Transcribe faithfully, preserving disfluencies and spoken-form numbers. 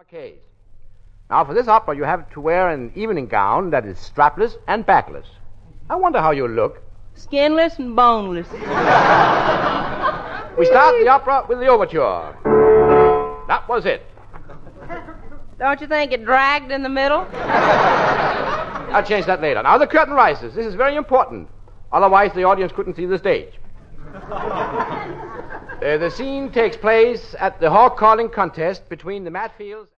Case. Now, for this opera, you have to wear an evening gown that is strapless and backless. I wonder how you look. Skinless and boneless. We start the opera with the overture. That was it. Don't you think it dragged in the middle? I'll change that later. Now, the curtain rises. This is very important. Otherwise, the audience couldn't see the stage. Uh, the scene takes place at the hog calling contest between the Matfields